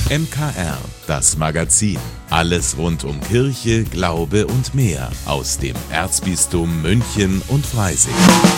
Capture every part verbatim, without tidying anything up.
M K R, das Magazin. Alles rund um Kirche, Glaube und mehr aus dem Erzbistum München und Freising.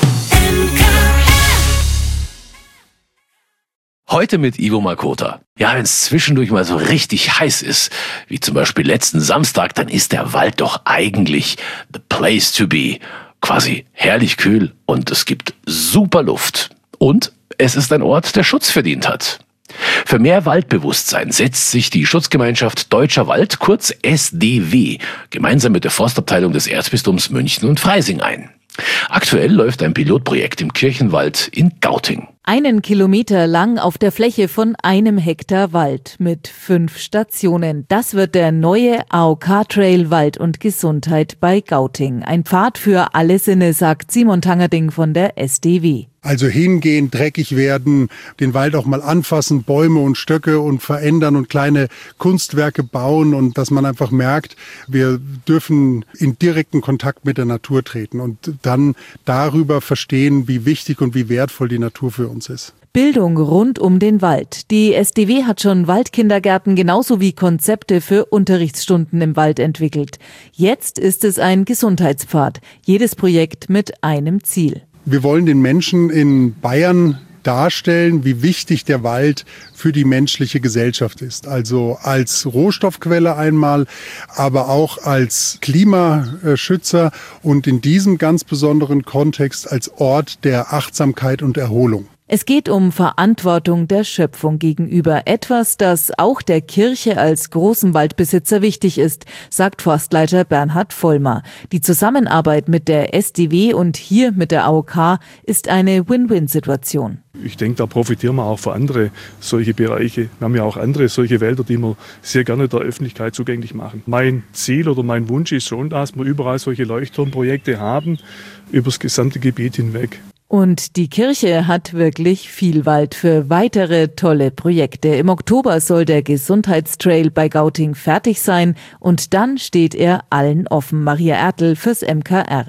Heute mit Ivo Makota. Ja, wenn es zwischendurch mal so richtig heiß ist, wie zum Beispiel letzten Samstag, dann ist der Wald doch eigentlich the place to be. Quasi herrlich kühl und es gibt super Luft. Und es ist ein Ort, der Schutz verdient hat. Für mehr Waldbewusstsein setzt sich die Schutzgemeinschaft Deutscher Wald, kurz S D W, gemeinsam mit der Forstabteilung des Erzbistums München und Freising ein. Aktuell läuft ein Pilotprojekt im Kirchenwald in Gauting. Einen Kilometer lang auf der Fläche von einem Hektar Wald mit fünf Stationen. Das wird der neue A O K-Trail Wald und Gesundheit bei Gauting. Ein Pfad für alle Sinne, sagt Simon Tangerding von der S D W. Also hingehen, dreckig werden, den Wald auch mal anfassen, Bäume und Stöcke und verändern und kleine Kunstwerke bauen und dass man einfach merkt, wir dürfen in direkten Kontakt mit der Natur treten und dann darüber verstehen, wie wichtig und wie wertvoll die Natur für uns ist. Bildung rund um den Wald. Die S D W hat schon Waldkindergärten genauso wie Konzepte für Unterrichtsstunden im Wald entwickelt. Jetzt ist es ein Gesundheitspfad. Jedes Projekt mit einem Ziel. Wir wollen den Menschen in Bayern darstellen, wie wichtig der Wald für die menschliche Gesellschaft ist. Also als Rohstoffquelle einmal, aber auch als Klimaschützer und in diesem ganz besonderen Kontext als Ort der Achtsamkeit und Erholung. Es geht um Verantwortung der Schöpfung gegenüber, etwas, das auch der Kirche als großem Waldbesitzer wichtig ist, sagt Forstleiter Bernhard Vollmer. Die Zusammenarbeit mit der S D W und hier mit der A O K ist eine Win-Win-Situation. Ich denke, da profitieren wir auch für andere solche Bereiche. Wir haben ja auch andere solche Wälder, die wir sehr gerne der Öffentlichkeit zugänglich machen. Mein Ziel oder mein Wunsch ist schon, dass wir überall solche Leuchtturmprojekte haben, über das gesamte Gebiet hinweg. Und die Kirche hat wirklich viel Wald für weitere tolle Projekte. Im Oktober soll der Gesundheitstrail bei Gauting fertig sein und dann steht er allen offen. Maria Ertl fürs M K R.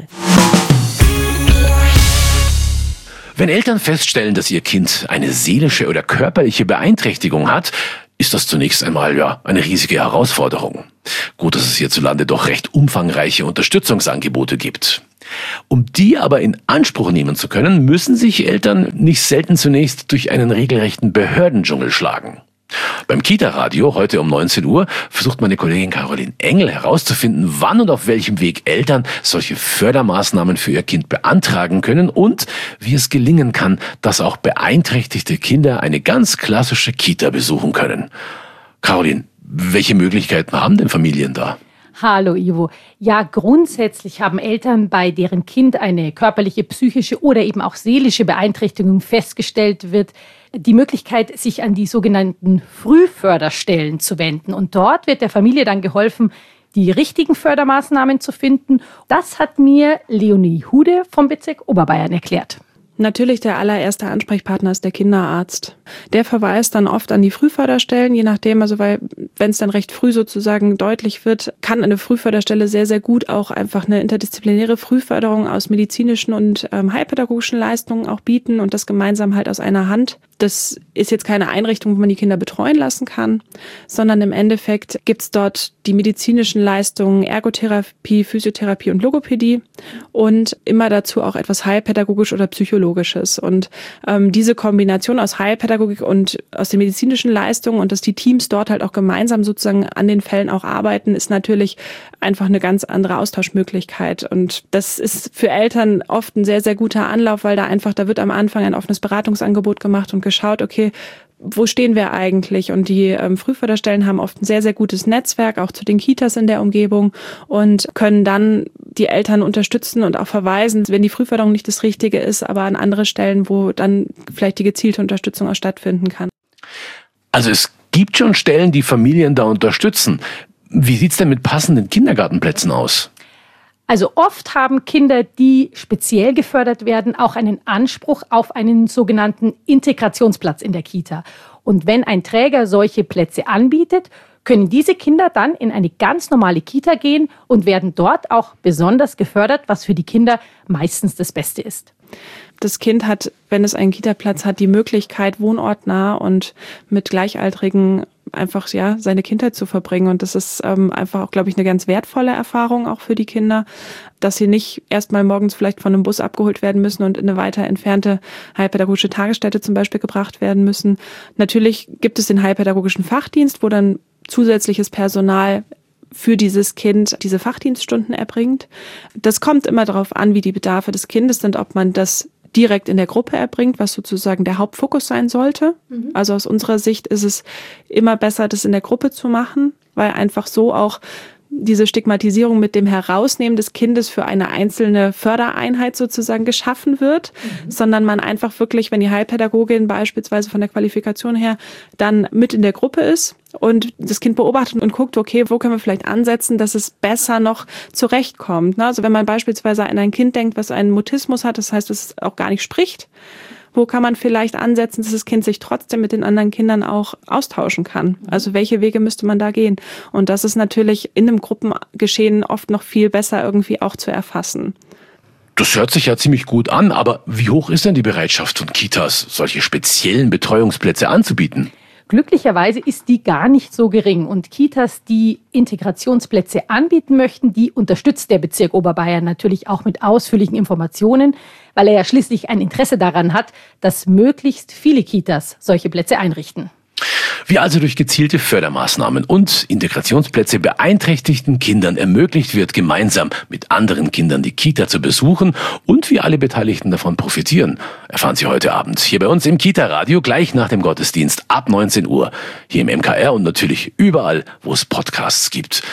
Wenn Eltern feststellen, dass ihr Kind eine seelische oder körperliche Beeinträchtigung hat, ist das zunächst einmal ja eine riesige Herausforderung. Gut, dass es hierzulande doch recht umfangreiche Unterstützungsangebote gibt. Um die aber in Anspruch nehmen zu können, müssen sich Eltern nicht selten zunächst durch einen regelrechten Behördendschungel schlagen. Beim Kita-Radio heute um neunzehn Uhr versucht meine Kollegin Caroline Engel herauszufinden, wann und auf welchem Weg Eltern solche Fördermaßnahmen für ihr Kind beantragen können und wie es gelingen kann, dass auch beeinträchtigte Kinder eine ganz klassische Kita besuchen können. Caroline, welche Möglichkeiten haben denn Familien da? Hallo Ivo. Ja, grundsätzlich haben Eltern, bei deren Kind eine körperliche, psychische oder eben auch seelische Beeinträchtigung festgestellt wird, die Möglichkeit, sich an die sogenannten Frühförderstellen zu wenden. Und dort wird der Familie dann geholfen, die richtigen Fördermaßnahmen zu finden. Das hat mir Leonie Hude vom Bezirk Oberbayern erklärt. Natürlich der allererste Ansprechpartner ist der Kinderarzt. Der verweist dann oft an die Frühförderstellen, je nachdem, also weil wenn es dann recht früh sozusagen deutlich wird, kann eine Frühförderstelle sehr, sehr gut auch einfach eine interdisziplinäre Frühförderung aus medizinischen und ähm, heilpädagogischen Leistungen auch bieten und das gemeinsam halt aus einer Hand. Das ist jetzt keine Einrichtung, wo man die Kinder betreuen lassen kann, sondern im Endeffekt gibt's dort die medizinischen Leistungen Ergotherapie, Physiotherapie und Logopädie und immer dazu auch etwas heilpädagogisch oder psychologisches. Und ähm, diese Kombination aus Heilpädagogik und aus den medizinischen Leistungen und dass die Teams dort halt auch gemeinsam sozusagen an den Fällen auch arbeiten, ist natürlich einfach eine ganz andere Austauschmöglichkeit. Und das ist für Eltern oft ein sehr, sehr guter Anlauf, weil da einfach, da wird am Anfang ein offenes Beratungsangebot gemacht und geschaut, okay, wo stehen wir eigentlich? Und die ähm, Frühförderstellen haben oft ein sehr, sehr gutes Netzwerk, auch zu den Kitas in der Umgebung und können dann die Eltern unterstützen und auch verweisen, wenn die Frühförderung nicht das Richtige ist, aber an andere Stellen, wo dann vielleicht die gezielte Unterstützung auch stattfinden kann. Also es gibt schon Stellen, die Familien da unterstützen. Wie sieht's denn mit passenden Kindergartenplätzen aus? Also oft haben Kinder, die speziell gefördert werden, auch einen Anspruch auf einen sogenannten Integrationsplatz in der Kita. Und wenn ein Träger solche Plätze anbietet, können diese Kinder dann in eine ganz normale Kita gehen und werden dort auch besonders gefördert, was für die Kinder meistens das Beste ist. Das Kind hat, wenn es einen Kita-Platz hat, die Möglichkeit, wohnortnah und mit Gleichaltrigen einfach ja seine Kindheit zu verbringen. Und das ist ähm, einfach auch, glaube ich, eine ganz wertvolle Erfahrung auch für die Kinder, dass sie nicht erstmal morgens vielleicht von einem Bus abgeholt werden müssen und in eine weiter entfernte heilpädagogische Tagesstätte zum Beispiel gebracht werden müssen. Natürlich gibt es den heilpädagogischen Fachdienst, wo dann zusätzliches Personal für dieses Kind diese Fachdienststunden erbringt. Das kommt immer darauf an, wie die Bedarfe des Kindes sind, ob man das direkt in der Gruppe erbringt, was sozusagen der Hauptfokus sein sollte. Mhm. Also aus unserer Sicht ist es immer besser, das in der Gruppe zu machen, weil einfach so auch diese Stigmatisierung mit dem Herausnehmen des Kindes für eine einzelne Fördereinheit sozusagen geschaffen wird, mhm. sondern man einfach wirklich, wenn die Heilpädagogin beispielsweise von der Qualifikation her dann mit in der Gruppe ist und das Kind beobachtet und guckt, okay, wo können wir vielleicht ansetzen, dass es besser noch zurechtkommt. Also wenn man beispielsweise an ein Kind denkt, was einen Mutismus hat, das heißt, es auch gar nicht spricht, wo kann man vielleicht ansetzen, dass das Kind sich trotzdem mit den anderen Kindern auch austauschen kann? Also welche Wege müsste man da gehen? Und das ist natürlich in einem Gruppengeschehen oft noch viel besser irgendwie auch zu erfassen. Das hört sich ja ziemlich gut an, aber wie hoch ist denn die Bereitschaft von Kitas, solche speziellen Betreuungsplätze anzubieten? Glücklicherweise ist die gar nicht so gering. Und Kitas, die Integrationsplätze anbieten möchten, die unterstützt der Bezirk Oberbayern natürlich auch mit ausführlichen Informationen, weil er ja schließlich ein Interesse daran hat, dass möglichst viele Kitas solche Plätze einrichten. Wie also durch gezielte Fördermaßnahmen und Integrationsplätze beeinträchtigten Kindern ermöglicht wird, gemeinsam mit anderen Kindern die Kita zu besuchen und wie alle Beteiligten davon profitieren, erfahren Sie heute Abend hier bei uns im Kita-Radio gleich nach dem Gottesdienst ab neunzehn Uhr. Hier im M K R und natürlich überall, wo es Podcasts gibt.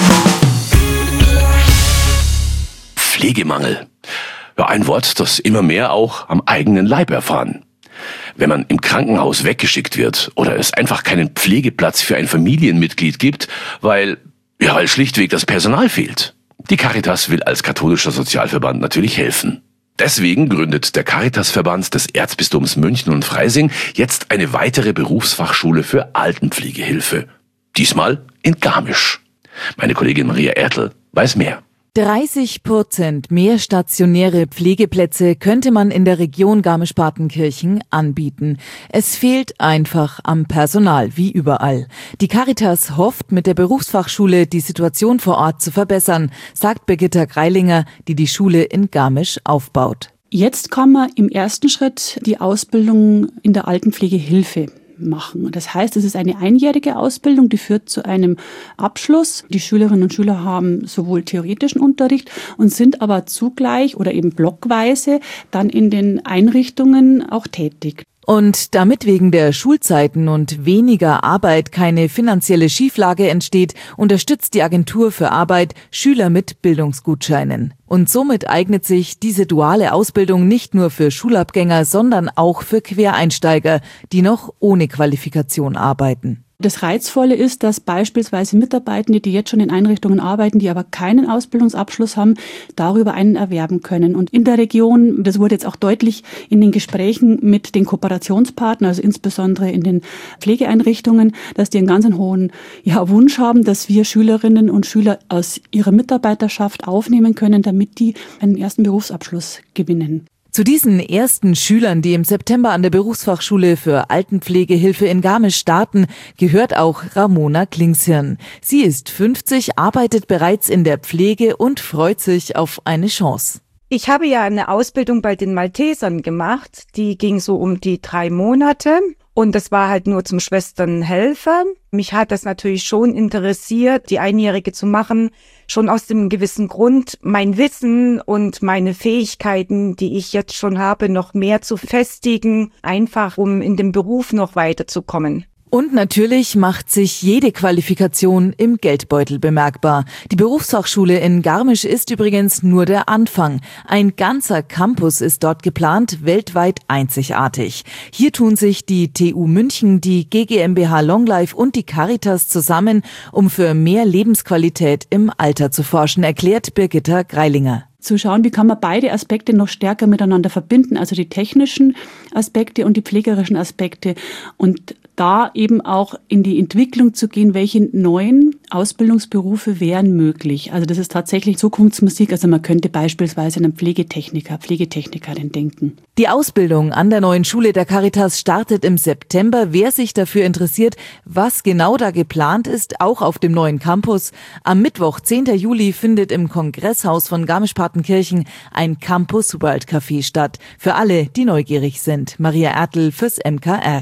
Pflegemangel. Ja, ein Wort, das immer mehr auch am eigenen Leib erfahren. Wenn man im Krankenhaus weggeschickt wird oder es einfach keinen Pflegeplatz für ein Familienmitglied gibt, weil, ja, weil schlichtweg das Personal fehlt. Die Caritas will als katholischer Sozialverband natürlich helfen. Deswegen gründet der Caritasverband des Erzbistums München und Freising jetzt eine weitere Berufsfachschule für Altenpflegehilfe. Diesmal in Garmisch. Meine Kollegin Maria Ertl weiß mehr. dreißig Prozent mehr stationäre Pflegeplätze könnte man in der Region Garmisch-Partenkirchen anbieten. Es fehlt einfach am Personal, wie überall. Die Caritas hofft, mit der Berufsfachschule die Situation vor Ort zu verbessern, sagt Birgitta Greilinger, die die Schule in Garmisch aufbaut. Jetzt kann man im ersten Schritt die Ausbildung in der Altenpflegehilfe machen. Das heißt, es ist eine einjährige Ausbildung, die führt zu einem Abschluss. Die Schülerinnen und Schüler haben sowohl theoretischen Unterricht und sind aber zugleich oder eben blockweise dann in den Einrichtungen auch tätig. Und damit wegen der Schulzeiten und weniger Arbeit keine finanzielle Schieflage entsteht, unterstützt die Agentur für Arbeit Schüler mit Bildungsgutscheinen. Und somit eignet sich diese duale Ausbildung nicht nur für Schulabgänger, sondern auch für Quereinsteiger, die noch ohne Qualifikation arbeiten. Das Reizvolle ist, dass beispielsweise Mitarbeitende, die jetzt schon in Einrichtungen arbeiten, die aber keinen Ausbildungsabschluss haben, darüber einen erwerben können. Und in der Region, das wurde jetzt auch deutlich in den Gesprächen mit den Kooperationspartnern, also insbesondere in den Pflegeeinrichtungen, dass die einen ganz hohen ja, Wunsch haben, dass wir Schülerinnen und Schüler aus ihrer Mitarbeiterschaft aufnehmen können, damit die einen ersten Berufsabschluss gewinnen. Zu diesen ersten Schülern, die im September an der Berufsfachschule für Altenpflegehilfe in Garmisch starten, gehört auch Ramona Klingshirn. Sie ist fünfzig, arbeitet bereits in der Pflege und freut sich auf eine Chance. Ich habe ja eine Ausbildung bei den Maltesern gemacht. Die ging so um die drei Monate. Und das war halt nur zum Schwesternhelfen. Mich hat das natürlich schon interessiert, die Einjährige zu machen. Schon aus dem gewissen Grund, mein Wissen und meine Fähigkeiten, die ich jetzt schon habe, noch mehr zu festigen. Einfach, um in dem Beruf noch weiterzukommen. Und natürlich macht sich jede Qualifikation im Geldbeutel bemerkbar. Die Berufsfachschule in Garmisch ist übrigens nur der Anfang. Ein ganzer Campus ist dort geplant, weltweit einzigartig. Hier tun sich die T U München, die G G M B H Longlife und die Caritas zusammen, um für mehr Lebensqualität im Alter zu forschen, erklärt Birgitta Greilinger. Zu schauen, wie kann man beide Aspekte noch stärker miteinander verbinden, also die technischen Aspekte und die pflegerischen Aspekte und da eben auch in die Entwicklung zu gehen, welche neuen Ausbildungsberufe wären möglich. Also das ist tatsächlich Zukunftsmusik. Also man könnte beispielsweise an einen Pflegetechniker, Pflegetechnikerin denken. Die Ausbildung an der neuen Schule der Caritas startet im September. Wer sich dafür interessiert, was genau da geplant ist, auch auf dem neuen Campus. Am Mittwoch, zehnten Juli, findet im Kongresshaus von Garmisch-Partenkirchen ein Campus World Café statt. Für alle, die neugierig sind. Maria Ertl fürs M K R.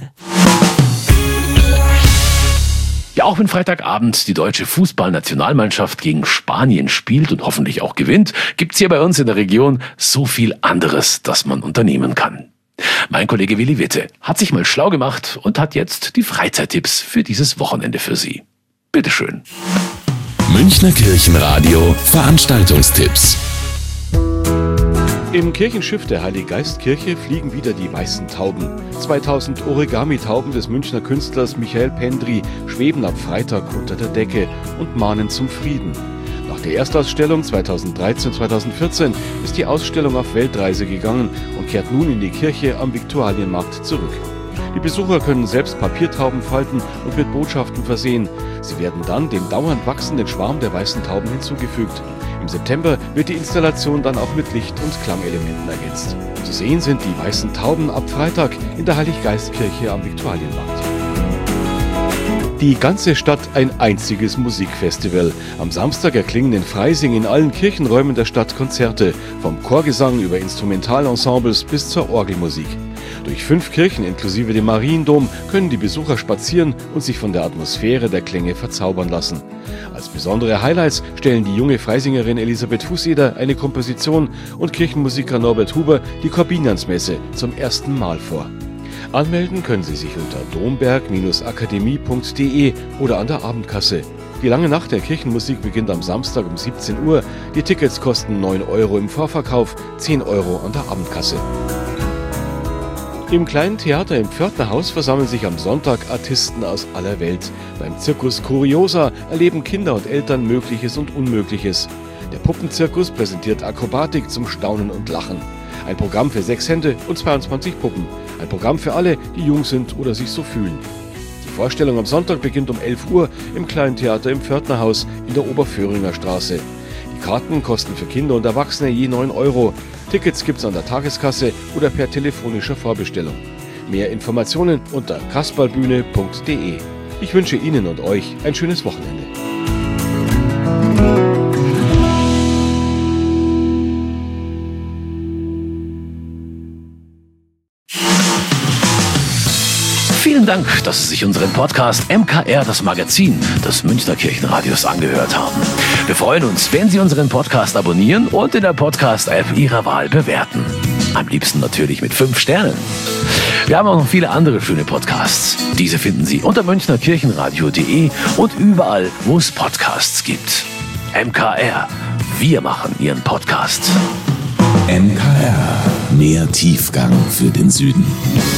Ja, auch wenn Freitagabend die deutsche Fußballnationalmannschaft gegen Spanien spielt und hoffentlich auch gewinnt, gibt's hier bei uns in der Region so viel anderes, das man unternehmen kann. Mein Kollege Willi Witte hat sich mal schlau gemacht und hat jetzt die Freizeittipps für dieses Wochenende für Sie. Bitteschön. Münchner Kirchenradio Veranstaltungstipps. Im Kirchenschiff der Heiliggeistkirche fliegen wieder die weißen Tauben. zweitausend Origami-Tauben des Münchner Künstlers Michael Pendry schweben ab Freitag unter der Decke und mahnen zum Frieden. Nach der Erstausstellung zweitausenddreizehn zweitausendvierzehn ist die Ausstellung auf Weltreise gegangen und kehrt nun in die Kirche am Viktualienmarkt zurück. Die Besucher können selbst Papiertauben falten und mit Botschaften versehen. Sie werden dann dem dauernd wachsenden Schwarm der weißen Tauben hinzugefügt. Im September wird die Installation dann auch mit Licht- und Klangelementen ergänzt. Zu sehen sind die weißen Tauben ab Freitag in der Heiliggeistkirche am Viktualienmarkt. Die ganze Stadt ein einziges Musikfestival. Am Samstag erklingen in Freising in allen Kirchenräumen der Stadt Konzerte, vom Chorgesang über Instrumentalensembles bis zur Orgelmusik. Durch fünf Kirchen inklusive dem Mariendom können die Besucher spazieren und sich von der Atmosphäre der Klänge verzaubern lassen. Als besondere Highlights stellen die junge Freisingerin Elisabeth Fußeder eine Komposition und Kirchenmusiker Norbert Huber die Korbiniansmesse zum ersten Mal vor. Anmelden können Sie sich unter domberg akademie punkt de oder an der Abendkasse. Die lange Nacht der Kirchenmusik beginnt am Samstag um siebzehn Uhr. Die Tickets kosten neun Euro im Vorverkauf, zehn Euro an der Abendkasse. Im kleinen Theater im Pförtnerhaus versammeln sich am Sonntag Artisten aus aller Welt. Beim Zirkus Curiosa erleben Kinder und Eltern Mögliches und Unmögliches. Der Puppenzirkus präsentiert Akrobatik zum Staunen und Lachen. Ein Programm für sechs Hände und zweiundzwanzig Puppen. Ein Programm für alle, die jung sind oder sich so fühlen. Die Vorstellung am Sonntag beginnt um elf Uhr im kleinen Theater im Pförtnerhaus in der Oberföhringer Straße. Die Karten kosten für Kinder und Erwachsene je neun Euro. Tickets gibt's an der Tageskasse oder per telefonischer Vorbestellung. Mehr Informationen unter kasperlbühne punkt de. Ich wünsche Ihnen und euch ein schönes Wochenende. Vielen Dank, dass Sie sich unseren Podcast M K R, das Magazin des Münchner Kirchenradios, angehört haben. Wir freuen uns, wenn Sie unseren Podcast abonnieren und in der Podcast-App Ihrer Wahl bewerten. Am liebsten natürlich mit fünf Sternen. Wir haben auch noch viele andere schöne Podcasts. Diese finden Sie unter münchner kirchenradio punkt de und überall, wo es Podcasts gibt. M K R, wir machen Ihren Podcast. M K R, mehr Tiefgang für den Süden.